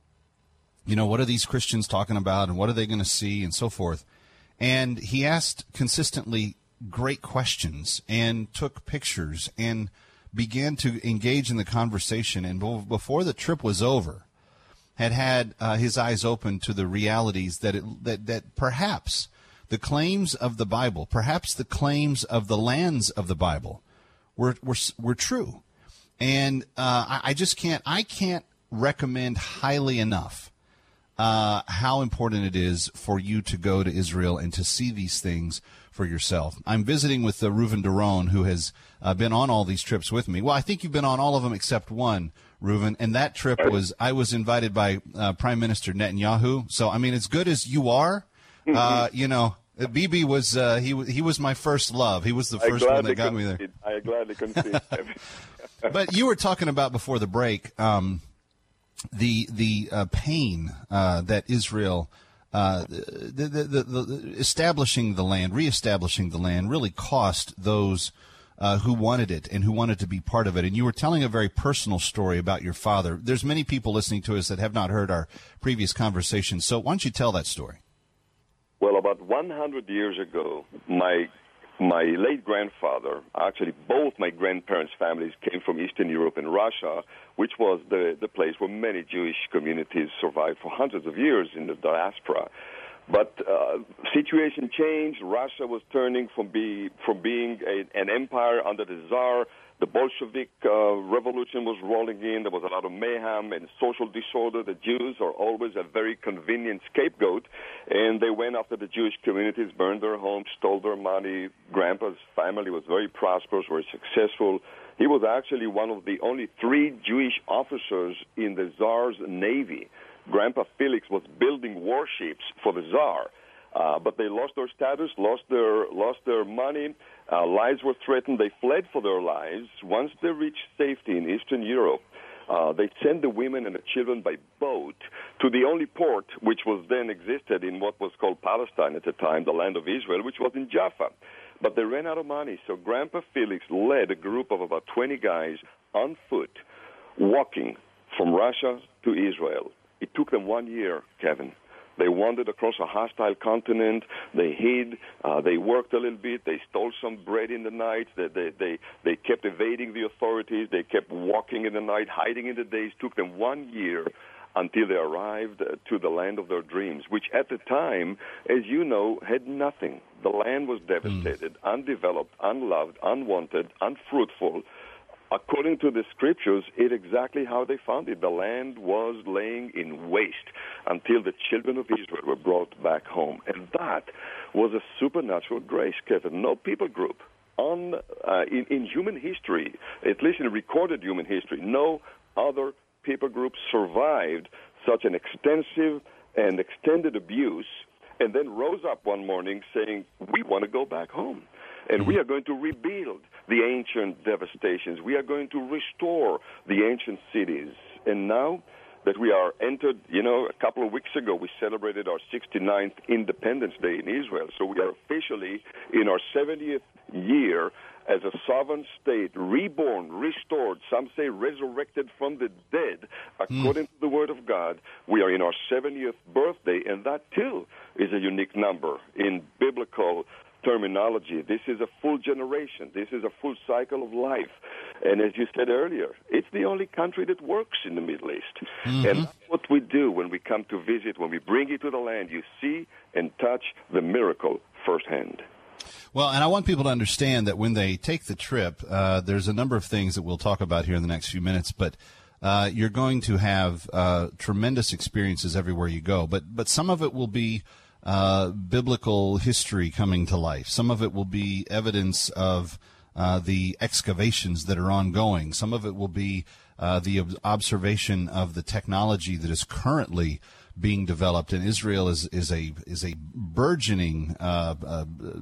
you know, what are these Christians talking about, and what are they going to see, and so forth, and he asked consistently great questions and took pictures and began to engage in the conversation, and before the trip was over, had had uh, his eyes open to the realities that, it, that that perhaps the claims of the Bible, perhaps the claims of the lands of the Bible, were were were true, and uh, I, I just can't I can't recommend highly enough uh, how important it is for you to go to Israel and to see these things for yourself. I'm visiting with uh, Reuven Daron, who has uh, been on all these trips with me. Well, I think you've been on all of them except one, Reuven, and that trip was, I was invited by uh, Prime Minister Netanyahu. So, I mean, as good as you are, mm-hmm. uh, you know, Bibi was, uh, he, he was my first love. He was the first one that got me there.
I gladly concede.
But you were talking about before the break, um, the, the uh, pain uh, that Israel Uh, the, the, the, the establishing the land, reestablishing the land, really cost those uh, who wanted it and who wanted to be part of it. And you were telling a very personal story about your father. There's many people listening to us that have not heard our previous conversation. So why don't you tell that story?
Well, about one hundred years ago, my my late grandfather, actually both my grandparents' families came from Eastern Europe and Russia, which was the, the place where many Jewish communities survived for hundreds of years in the diaspora. But uh, situation changed. Russia was turning from, be, from being a, an empire under the Tsar. The Bolshevik uh, revolution was rolling in. There was a lot of mayhem and social disorder. The Jews are always a very convenient scapegoat, and they went after the Jewish communities, burned their homes, stole their money. Grandpa's family was very prosperous, very successful. He was actually one of the only three Jewish officers in the Tsar's Navy. Grandpa Felix was building warships for the Tsar. Uh, but they lost their status, lost their lost their money, uh, lives were threatened. They fled for their lives. Once they reached safety in Eastern Europe, uh, they sent the women and the children by boat to the only port which was then existed in what was called Palestine at the time, the land of Israel, which was in Jaffa. But they ran out of money, so Grandpa Felix led a group of about twenty guys on foot, walking from Russia to Israel. It took them one year, Kevin, They wandered across a hostile continent. They hid. Uh, they worked a little bit. They stole some bread in the night. They, they, they, they kept evading the authorities. They kept walking in the night, hiding in the days. It took them one year until they arrived uh, to the land of their dreams, which at the time, as you know, had nothing. The land was devastated, mm. undeveloped, unloved, unwanted, unfruitful. According to the scriptures, it's exactly how they found it. The land was laying in waste until the children of Israel were brought back home. And that was a supernatural grace, Kevin. No people group on uh, in, in human history, at least in recorded human history, no other people group survived such an extensive and extended abuse and then rose up one morning saying, we want to go back home. And we are going to rebuild the ancient devastations. We are going to restore the ancient cities. And now that we are entered, you know, a couple of weeks ago, we celebrated our sixty-ninth Independence Day in Israel. So we are officially in our seventieth year as a sovereign state, reborn, restored, some say resurrected from the dead, according mm. to the Word of God. We are in our seventieth birthday, and that too is a unique number in biblical terminology. This is a full generation. This is a full cycle of life. And as you said earlier, it's the only country that works in the Middle East. Mm-hmm. And that's what we do when we come to visit, when we bring you to the land. You see and touch the miracle firsthand.
Well, and I want people to understand that when they take the trip, uh, there's a number of things that we'll talk about here in the next few minutes, but uh, you're going to have uh, tremendous experiences everywhere you go. But, but some of it will be Uh, biblical history coming to life. Some of it will be evidence of uh, the excavations that are ongoing. Some of it will be uh, the ob- observation of the technology that is currently being developed. And Israel is is a is a burgeoning uh, uh,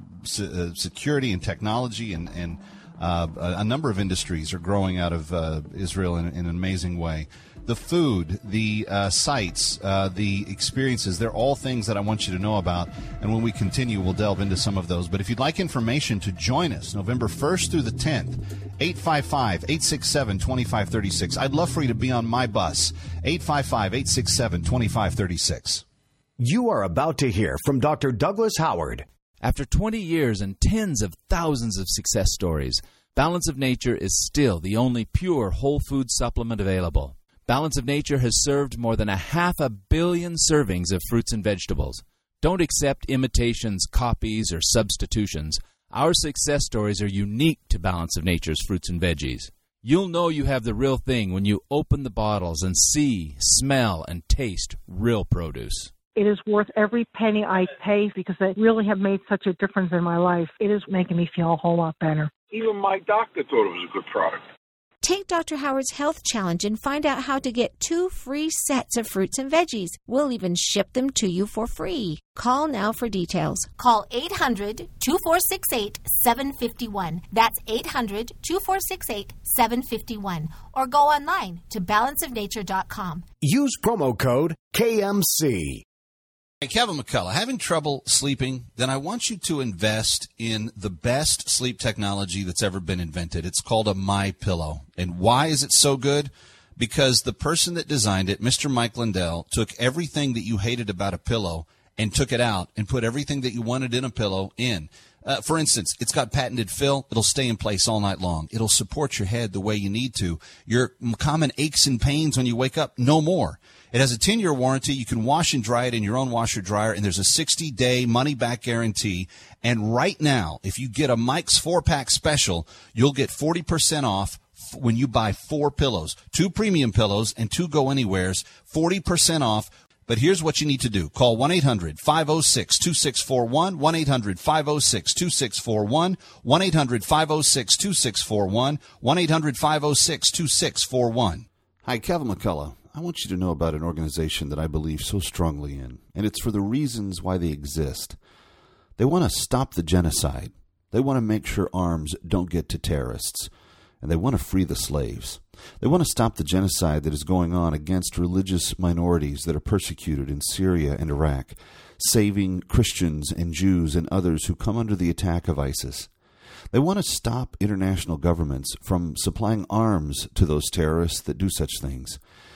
se- security and technology, and and uh, a number of industries are growing out of uh, Israel in, in an amazing way. The food, the uh, sites, uh, the experiences, they're all things that I want you to know about. And when we continue, we'll delve into some of those. But if you'd like information to join us November first through the tenth, eight five five, eight six seven, two five three six. I'd love for you to be on my bus, eight five five, eight six seven, two five three six.
You are about to hear from Doctor Douglas Howard.
After twenty years and tens of thousands of success stories, Balance of Nature is still the only pure whole food supplement available. Balance of Nature has served more than a half a billion servings of fruits and vegetables. Don't accept imitations, copies, or substitutions. Our success stories are unique to Balance of Nature's fruits and veggies. You'll know you have the real thing when you open the bottles and see, smell, and taste real produce.
It is worth every penny I pay because they really have made such a difference in my life. It is making me feel a whole lot better.
Even my doctor thought it was a good product.
Take Doctor Howard's Health Challenge and find out how to get two free sets of fruits and veggies. We'll even ship them to you for free. Call now for details.
Call eight hundred, two four six eight, seven five one. That's eight hundred, two four six eight, seven five one. Or go online to balance of nature dot com.
Use promo code K M C.
Hey, Kevin McCullough, having trouble sleeping? Then I want you to invest in the best sleep technology that's ever been invented. It's called a MyPillow. And why is it so good? Because the person that designed it, Mister Mike Lindell, took everything that you hated about a pillow and took it out and put everything that you wanted in a pillow in. Uh, for instance, it's got patented fill. It'll stay in place all night long. It'll support your head the way you need to. Your common aches and pains when you wake up, no more. It has a ten-year warranty. You can wash and dry it in your own washer dryer, and there's a sixty-day money-back guarantee. And right now, if you get a Mike's four-pack special, you'll get forty percent off when you buy four pillows, two premium pillows and two go-anywheres, forty percent off. But here's what you need to do. Call one eight hundred, five oh six, two six four one, one eight hundred, five oh six, two six four one, one eight hundred, five oh six, two six four one, one eight hundred, five oh six, two six four one.
Hi, Kevin McCullough. I want you to know about an organization that I believe so strongly in, and it's for the reasons why they exist. They want to stop the genocide. They want to make sure arms don't get to terrorists, and they want to free the slaves. They want to stop the genocide that is going on against religious minorities that are persecuted in Syria and Iraq, saving Christians and Jews and others who come under the attack of ISIS. They want to stop international governments from supplying arms to those terrorists that do such things.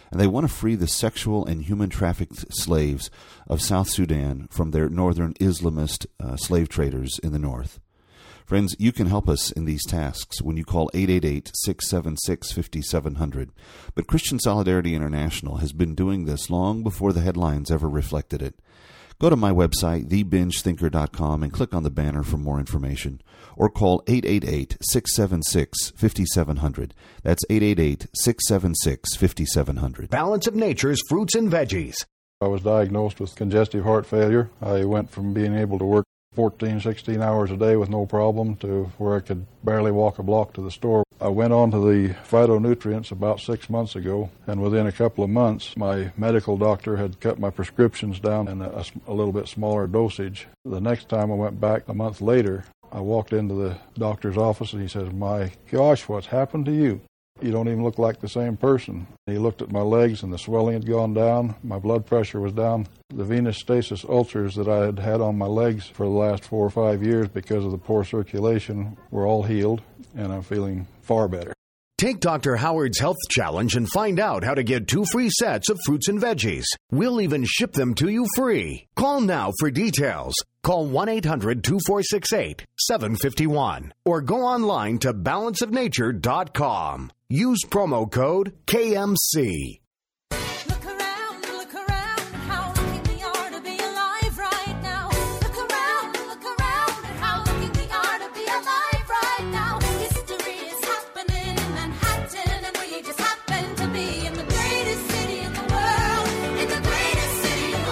and they want to free the sexual and human trafficked slaves of South Sudan from their northern Islamist uh, slave traders in the north. Friends, you can help us in these tasks when you call eight eight eight, six seven six, five seven zero zero. But Christian Solidarity International has been doing this long before the headlines ever reflected it. Go to my website, the binge thinker dot com, and click on the banner for more information. Or call eight eight eight, six seven six, five seven zero zero. That's eight eight eight, six seven six, five seven zero zero.
Balance of Nature's fruits and veggies.
I was diagnosed with congestive heart failure. I went from being able to work fourteen, sixteen hours a day with no problem to where I could barely walk a block to the store. I went on to the phytonutrients about six months ago, and within a couple of months, my medical doctor had cut my prescriptions down in a, a little bit smaller dosage. The next time I went back a month later, I walked into the doctor's office and he says, "My gosh, what's happened to you? You don't even look like the same person." He looked at my legs and the swelling had gone down. My blood pressure was down. The venous stasis ulcers that I had had on my legs for the last four or five years because of the poor circulation were all healed, and I'm feeling far better.
Take Doctor Howard's Health Challenge and find out how to get two free sets of fruits and veggies. We'll even ship them to you free. Call now for details. Call one eight hundred, two four six eight, seven five one or go online to balance of nature dot com. Use promo code K M C.
Look around, look around, how lucky we are to be alive right now. Look around, look around, how lucky we are to be alive right now. History is happening in Manhattan, and we just happen to be in the greatest city in the world, in the greatest city in the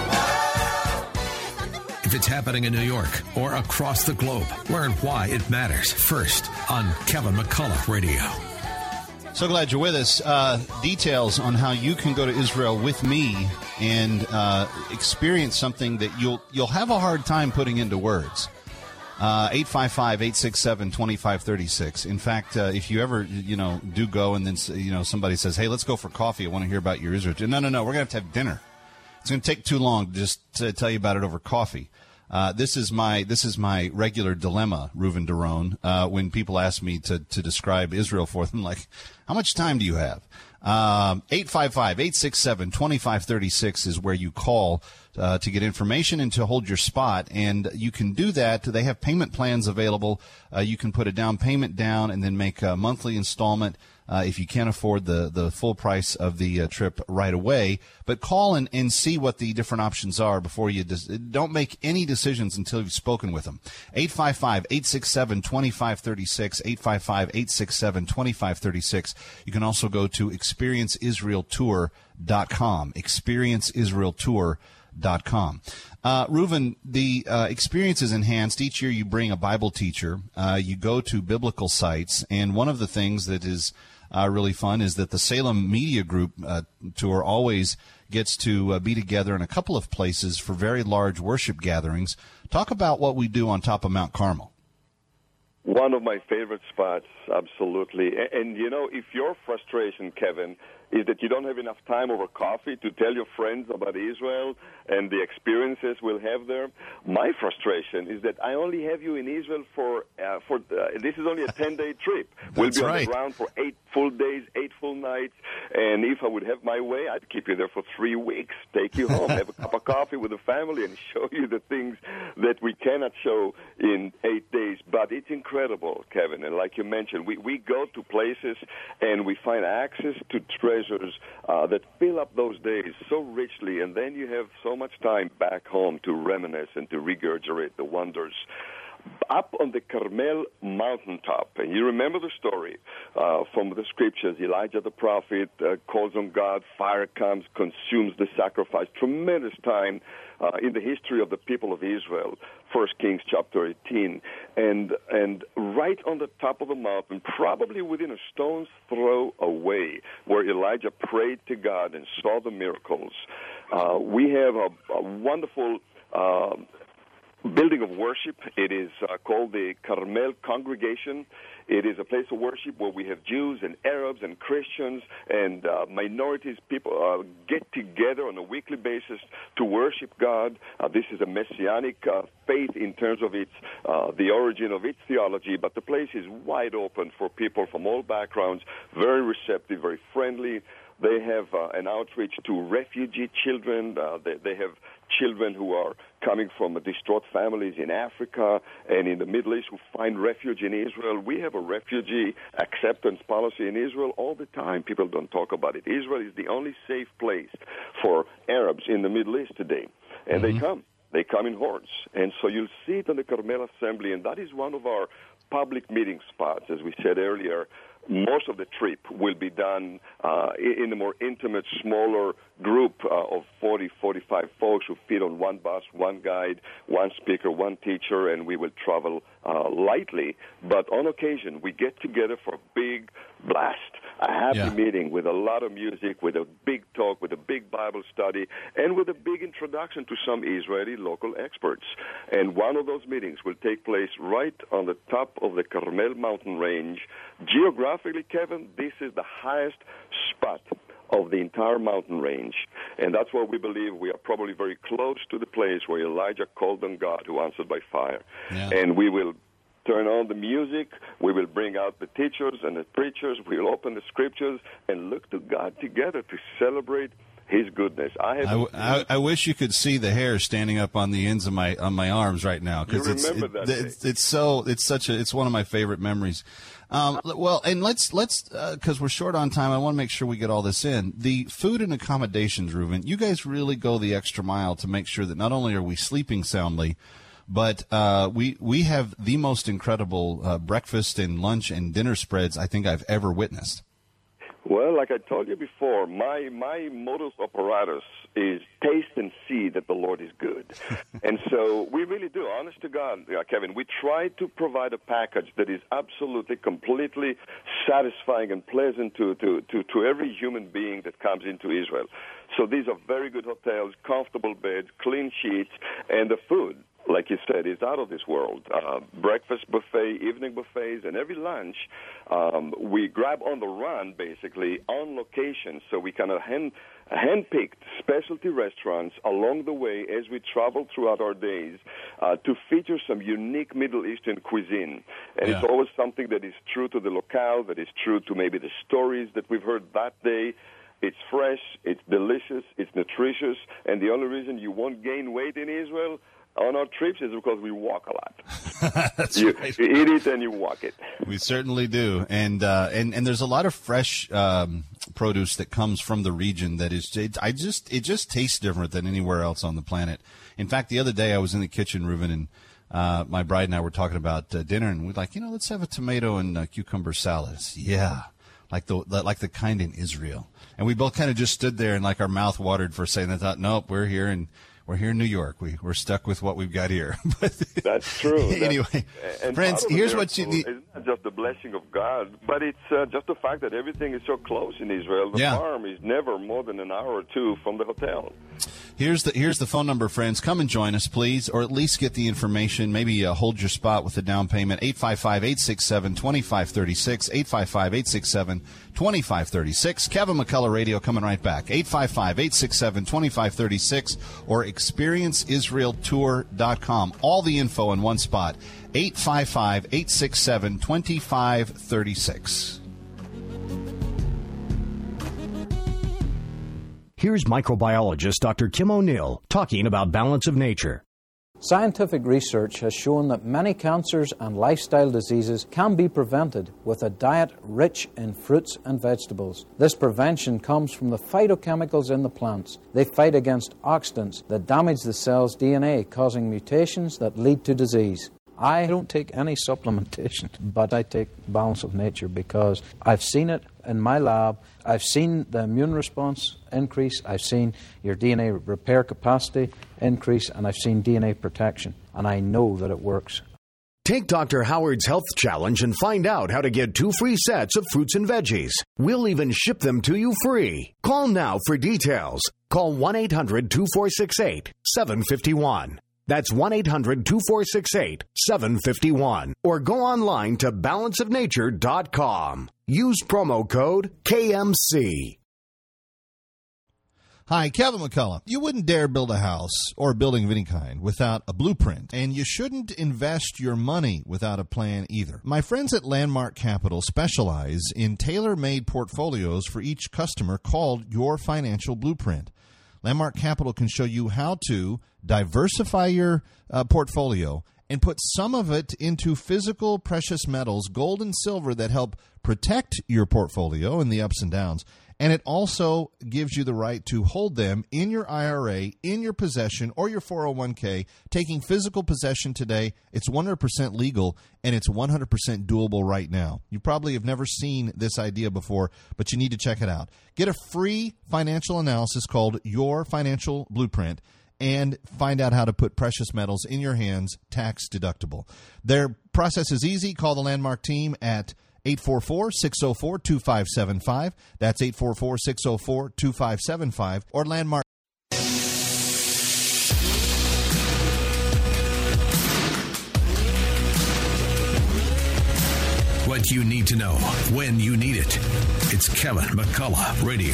world.
If it's happening in New York or across the globe, learn why it matters first on Kevin McCullough Radio.
So glad you're with us. Uh, details on how you can go to Israel with me and uh, experience something that you'll you'll have a hard time putting into words. Uh, eight five five, eight six seven, two five three six. In fact, uh, if you ever you know do go and then you know somebody says, "Hey, let's go for coffee. I want to hear about your Israel." No, no, no. We're going to have to have dinner. It's going to take too long just to tell you about it over coffee. Uh, this is my this is my regular dilemma, Reuven Daron, uh, when people ask me to, to describe Israel for them, like, how much time do you have? Um, eight five five, eight six seven, two five three six is where you call uh, to get information and to hold your spot, and you can do that. They have payment plans available. Uh, you can put a down payment down and then make a monthly installment Uh, if you can't afford the, the full price of the uh, trip right away. But call and, and see what the different options are before you des- don't make any decisions until you've spoken with them. eight five five, eight six seven, two five three six, eight five five, eight six seven, two five three six. You can also go to experience israel tour dot com, experience israel tour dot com. Uh, Reuven, the uh, experience is enhanced. Each year you bring a Bible teacher. Uh, you go to biblical sites, and one of the things that is Uh, really fun is that the Salem Media Group uh, tour always gets to uh, be together in a couple of places for very large worship gatherings. Talk about what we do on top of Mount Carmel.
One of my favorite spots, absolutely. And, and you know, if your frustration, Kevin, is that you don't have enough time over coffee to tell your friends about Israel and the experiences we'll have there, my frustration is that I only have you in Israel for, uh, for uh, this is only a ten-day trip. We'll be on
right.
the ground for eight full days, eight full nights, and if I would have my way, I'd keep you there for three weeks, take you home, have a cup of coffee with the family, and show you the things that we cannot show in eight days. But it's incredible, Kevin, and like you mentioned, we, we go to places and we find access to treasures uh, that fill up those days so richly, and then you have so much time back home to reminisce and to regurgitate the wonders. Up on the Carmel mountaintop, and you remember the story uh, from the scriptures, Elijah the prophet uh, calls on God, fire comes, consumes the sacrifice. Tremendous time uh, in the history of the people of Israel, First Kings chapter eighteen. And, and right on the top of the mountain, probably within a stone's throw away, where Elijah prayed to God and saw the miracles, uh, we have a, a wonderful uh, building of worship. It is uh, called the Carmel Congregation. It is a place of worship where we have Jews and Arabs and Christians and uh, minorities. People uh, get together on a weekly basis to worship God. Uh, this is a messianic uh, faith in terms of its uh, the origin of its theology, but the place is wide open for people from all backgrounds, very receptive, very friendly. They have uh, an outreach to refugee children. Uh, they, they have children who are coming from distraught families in Africa and in the Middle East who find refuge in Israel. We have a refugee acceptance policy in Israel all the time. People don't talk about it. Israel is the only safe place for Arabs in the Middle East today. And mm-hmm. they come. They come in hordes. And so you'll see it in the Carmel Assembly, and that is one of our public meeting spots, as we said earlier. Most of the trip will be done uh, in a more intimate, smaller group uh, of forty, forty-five folks who fit on one bus, one guide, one speaker, one teacher, and we will travel uh, lightly. But on occasion, we get together for a big blast, a happy yeah. meeting with a lot of music, with a big talk, with a big Bible study, and with a big introduction to some Israeli local experts. And one of those meetings will take place right on the top of the Carmel mountain range. Geographically, Kevin, this is the highest spot of the entire mountain range. And that's why we believe we are probably very close to the place where Elijah called on God, who answered by fire. Yeah. And we will turn on the music, we will bring out the teachers and the preachers, we will open the scriptures and look to God together to celebrate His goodness. I, have
I, I, I wish you could see the hair standing up on the ends of my on my arms right now, because it's it,
that
it's, it's so it's such a it's one of my favorite memories. Um, well, and let's let's because uh, we're short on time. I want to make sure we get all this in. The food and accommodations, Reuven. You guys really go the extra mile to make sure that not only are we sleeping soundly, but uh, we we have the most incredible uh, breakfast and lunch and dinner spreads I think I've ever witnessed.
Well, like I told you before, my my modus operatus is taste and see that the Lord is good. And so we really do, honest to God, yeah, Kevin, we try to provide a package that is absolutely, completely satisfying and pleasant to, to, to, to every human being that comes into Israel. So these are very good hotels, comfortable beds, clean sheets, and the food, like you said, is out of this world. Uh, breakfast buffet, evening buffets, and every lunch, um, we grab on the run, basically, on location. So we kind of hand, hand-picked specialty restaurants along the way as we travel throughout our days uh, to feature some unique Middle Eastern cuisine. And yeah. it's always something that is true to the locale, that is true to maybe the stories that we've heard that day. It's fresh, it's delicious, it's nutritious, and the only reason you won't gain weight in Israel on our trips is because we walk a lot.
That's
you,
right.
you eat it and you walk it.
We certainly do, and uh, and and there's a lot of fresh um, produce that comes from the region that is. It, I just it just tastes different than anywhere else on the planet. In fact, the other day I was in the kitchen, Reuven, and uh, my bride and I were talking about uh, dinner, and we're like, you know, let's have a tomato and uh, cucumber salad. Yeah, like the like the kind in Israel. And we both kind of just stood there and like our mouth watered for a second. I thought, nope, we're here in we're here in New York. We we're stuck with what we've got here. But
that's true.
Anyway,
that's, and
friends, here's what you need.
It's not just the blessing of God, but it's uh, just the fact that everything is so close in Israel. The
yeah.
farm is never more than an hour or two from the hotel.
Here's the here's the phone number, friends. Come and join us, please, or at least get the information. Maybe uh, hold your spot with the down payment. eight five five, eight six seven, two five three six, eight five five, eight six seven, two five three six. Kevin McCullough Radio coming right back. eight five five, eight six seven, two five three six or experience israel tour dot com. All the info in one spot. eight five five, eight six seven, two five three six.
Here's microbiologist Doctor Kim O'Neill talking about balance of nature.
Scientific research has shown that many cancers and lifestyle diseases can be prevented with a diet rich in fruits and vegetables. This prevention comes from the phytochemicals in the plants. They fight against oxidants that damage the cell's D N A, causing mutations that lead to disease. I don't take any supplementation, but I take Balance of Nature because I've seen it in my lab. I've seen the immune response increase. I've seen your D N A repair capacity increase, and I've seen D N A protection, and I know that it works.
Take Doctor Howard's Health Challenge and find out how to get two free sets of fruits and veggies. We'll even ship them to you free. Call now for details. Call one eight hundred, two four six eight, seven five one. That's one eight hundred, two four six eight, seven five one. Or go online to balance of nature dot com. Use promo code K M C.
Hi, Kevin McCullough. You wouldn't dare build a house or a building of any kind without a blueprint, and you shouldn't invest your money without a plan either. My friends at Landmark Capital specialize in tailor-made portfolios for each customer called Your Financial Blueprint. Landmark Capital can show you how to diversify your uh, portfolio and put some of it into physical precious metals, gold and silver, that help protect your portfolio in the ups and downs. And it also gives you the right to hold them in your I R A, in your possession, or your four oh one k. Taking physical possession today, it's one hundred percent legal, and it's one hundred percent doable right now. You probably have never seen this idea before, but you need to check it out. Get a free financial analysis called Your Financial Blueprint and find out how to put precious metals in your hands tax deductible. Their process is easy. Call the Landmark team at eight four four, six oh four, two five seven five. That's eight four four, six oh four, two five seven five. Or Landmark.
What you need to know when you need it. It's Kevin McCullough Radio.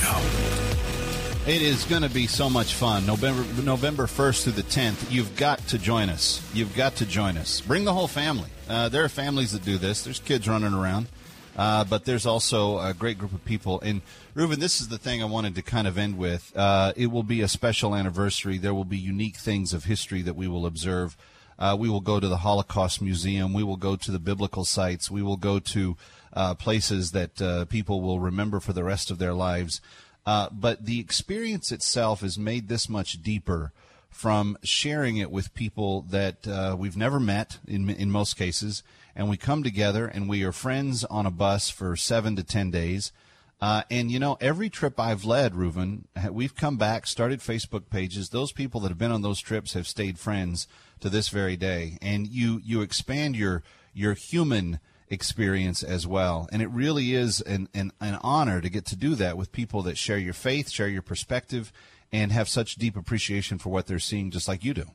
It is going to be so much fun. November November first through the tenth. You've got to join us. You've got to join us. Bring the whole family. Uh, there are families that do this. There's kids running around. Uh, but there's also a great group of people. And, Reuven, this is the thing I wanted to kind of end with. Uh, it will be a special anniversary. There will be unique things of history that we will observe. Uh, we will go to the Holocaust Museum. We will go to the biblical sites. We will go to uh, places that uh, people will remember for the rest of their lives. Uh, but the experience itself is made this much deeper from sharing it with people that uh, we've never met in in most cases, and we come together and we are friends on a bus for seven to ten days. Uh, and, you know, every trip I've led, Reuven, we've come back, started Facebook pages. Those people that have been on those trips have stayed friends to this very day. And you, you expand your your human experience as well. And it really is an, an, an honor to get to do that with people that share your faith, share your perspective, and have such deep appreciation for what they're seeing, just like you do.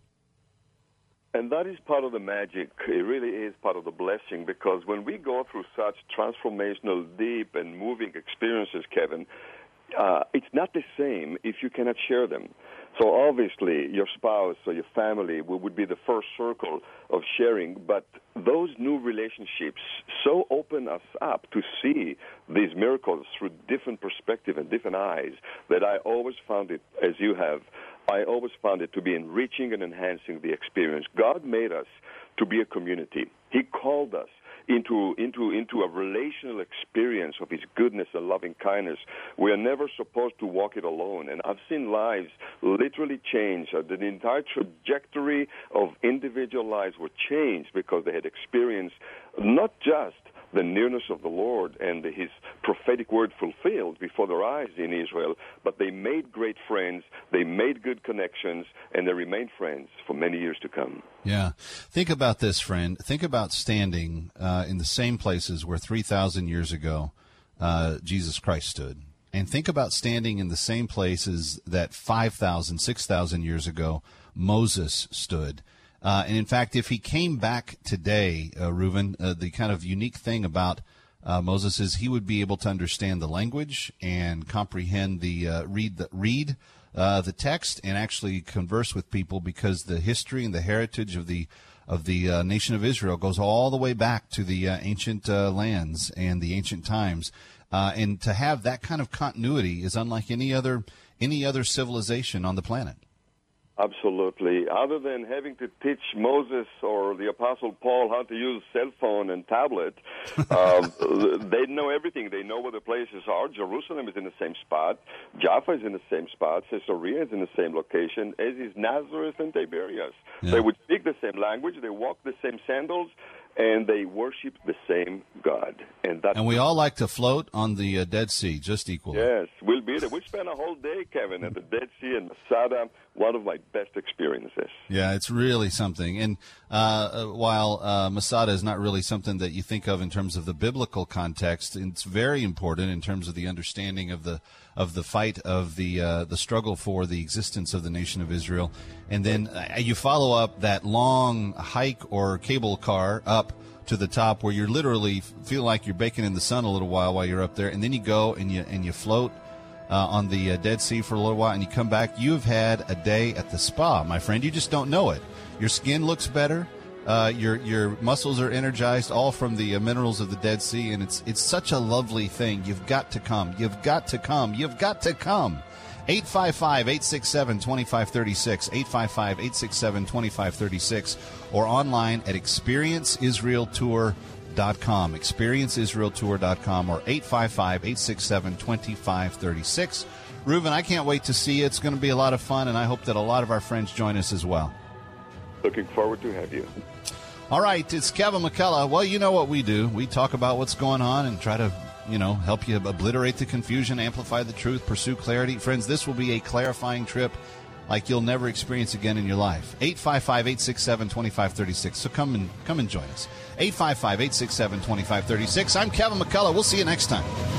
And that is part of the magic. It really is part of the blessing, because when we go through such transformational, deep, and moving experiences, Kevin, uh, it's not the same if you cannot share them. So obviously, your spouse or your family would be the first circle of sharing, but those new relationships so open us up to see these miracles through different perspective and different eyes that I always found it, as you have, I always found it to be enriching and enhancing the experience. God made us to be a community. He called us into into into a relational experience of His goodness and loving kindness. We are never supposed to walk it alone. And I've seen lives literally change. The entire trajectory of individual lives were changed because they had experienced not just the nearness of the Lord and His prophetic word fulfilled before their eyes in Israel, but they made great friends, they made good connections, and they remained friends for many years to come.
Yeah. Think about this, friend. Think about standing uh, in the same places where three thousand years ago uh, Jesus Christ stood. And think about standing in the same places that five thousand, six thousand years ago Moses stood. Uh, and, in fact, if he came back today, uh, Reuven, uh, the kind of unique thing about uh, Moses is he would be able to understand the language and comprehend the uh, read the read uh, the text and actually converse with people, because the history and the heritage of the of the uh, nation of Israel goes all the way back to the uh, ancient uh, lands and the ancient times. Uh, and to have that kind of continuity is unlike any other any other civilization on the planet.
Absolutely. Other than having to teach Moses or the Apostle Paul how to use cell phone and tablet, um, they know everything. They know where the places are. Jerusalem is in the same spot. Jaffa is in the same spot. Caesarea is in the same location, as is Nazareth and Tiberias. Yeah. They would speak the same language. They walk the same sandals. And they worship the same God. And that's
and we all like to float on the uh, Dead Sea, just equally.
Yes, we'll be there. We spent a whole day, Kevin, at the Dead Sea in Masada. One of my best experiences.
Yeah, it's really something. And uh, while uh, Masada is not really something that you think of in terms of the biblical context, it's very important in terms of the understanding of the of the fight of the uh, the struggle for the existence of the nation of Israel. And then uh, you follow up that long hike or cable car up to the top where you're literally feel like you're baking in the sun a little while while you're up there, and then you go and you and you float uh, on the uh, Dead Sea for a little while and you come back, you've had a day at the spa, my friend. You just don't know it. Your skin looks better. Uh, your your muscles are energized, all from the uh, minerals of the Dead Sea, and it's it's such a lovely thing. You've got to come. You've got to come. You've got to come. eight five five, eight six seven, two five three six, eight five five, eight six seven, two five three six, or online at experience israel tour dot com, experience israel tour dot com, or eight five five, eight six seven, two five three six. Reuven, I can't wait to see you. It's going to be a lot of fun, and I hope that a lot of our friends join us as well.
Looking forward to have you.
All right, it's Kevin McCullough. Well, you know what we do. We talk about what's going on and try to, you know, help you obliterate the confusion, amplify the truth, pursue clarity. Friends, this will be a clarifying trip like you'll never experience again in your life. eight five five, eight six seven, two five three six. So come and come and join us. eight five five, eight six seven, two five three six. I'm Kevin McCullough. We'll see you next time.